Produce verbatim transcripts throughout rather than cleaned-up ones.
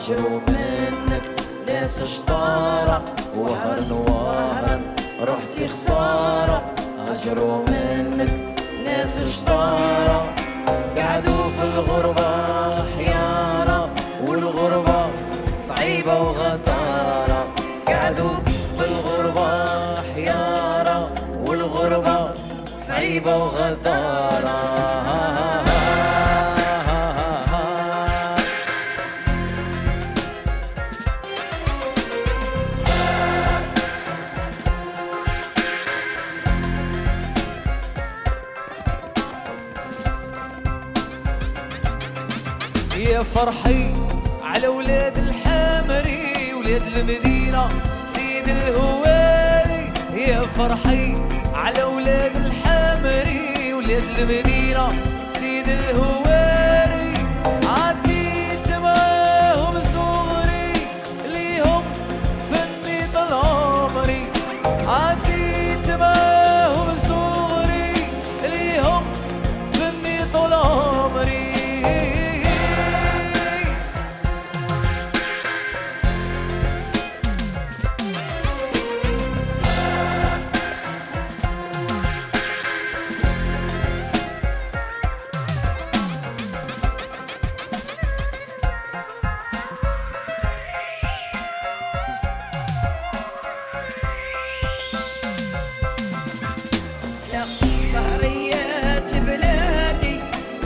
عاشروا منك ناس شطارة، وهرا وهرا رحتي خسارة. هجروا منك ناس شطارة، قعدوا في الغربة حيارة، والغربة صعيبة وغدارة. قعدوا في الغربة حيارة، والغربة صعيبة وغدارة. يا فرحي على ولاد الحمري ولاد المدينة سيد الهواري. يا فرحي على ولاد الحمري ولاد المدينة سيد الهواري. عديت معاهم صغري ليهم فني طال عمري. عديت معاهم صغري ليهم فني طال عمري. سهريات بلادي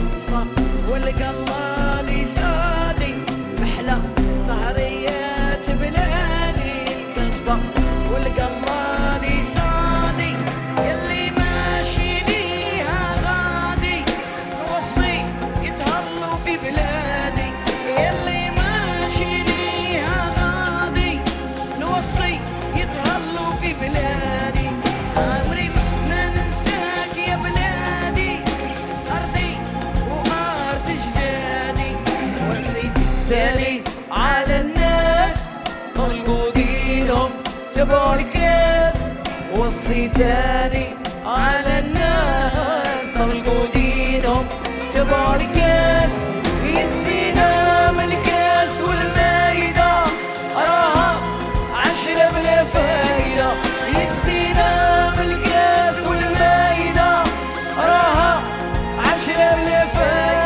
والقلالي سادي محلى. سهريات بلادي القصبة والقلالي سادي. يلي ماشي ليها غادي نوصي يتهلوا ببلادي. يلي ماشي ليها غادي نوصي يتهلوا ببلادي. عمري ما ننساك يا بلادي، أرضي وأرض جدادي. وصيت تاني على الناس طلقوا دينهم تبعوا الكاس. وصي تاني على الناس طلقوا دينهم تبعوا الكاس. ينسينا من الكاس والمايدة راها عشرة بلا فايدة. ينسينا من الكاس والمايدة راها عشرة بلا فايدة.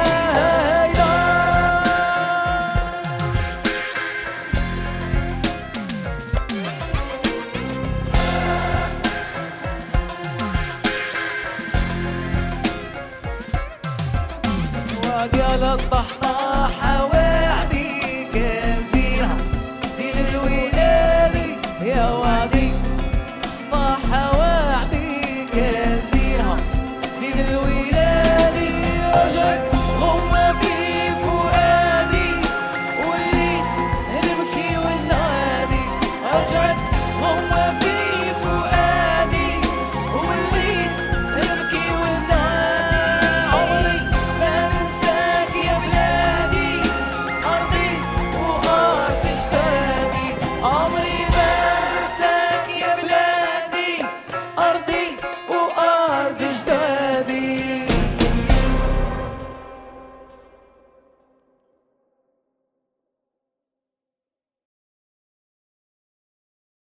وقال الطحطاحة وعدي كزينة زين الودادي. يا وادي طاحة وعدي كزينة زين الودادي. رجعت غمة في فؤادي وليت نبكي ونادي. رجعت غمة في